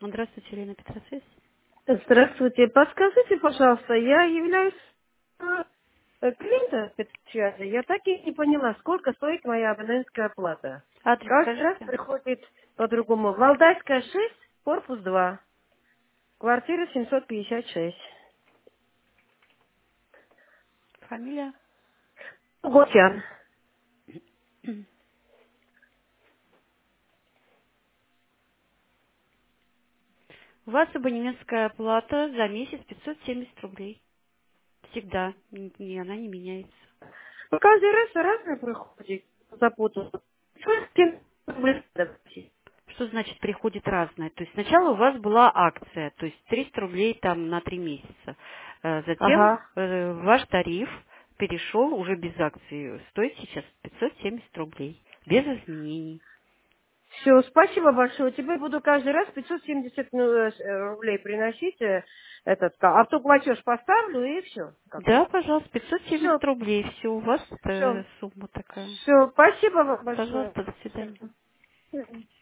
Здравствуйте, Елена Петросвязь. Здравствуйте. Подскажите, пожалуйста, я являюсь клиентом спецсвязи. Я так и не поняла, сколько стоит моя абонентская плата. Адрес Каждый раз скажите. приходит по-другому. Валдайская 6, корпус 2, квартира 756. Фамилия. Готян. У вас абонентская плата за месяц 570 рублей. Всегда. Она не меняется. Ну, каждый раз разное приходит. Запутался. Что значит приходит разное? То есть сначала у вас была акция, то есть 300 рублей там на 3 месяца. Затем Ага. ваш тариф перешел уже без акции. Стоит сейчас 570 рублей. Без изменений. Все, спасибо большое. Теперь буду каждый раз 570 рублей приносить. Автоплатеж поставлю и все. Как бы. Да, пожалуйста, Все, 570 рублей. Все, у вас все. сумма такая. Все, спасибо вам большое. Пожалуйста, до свидания. Всё.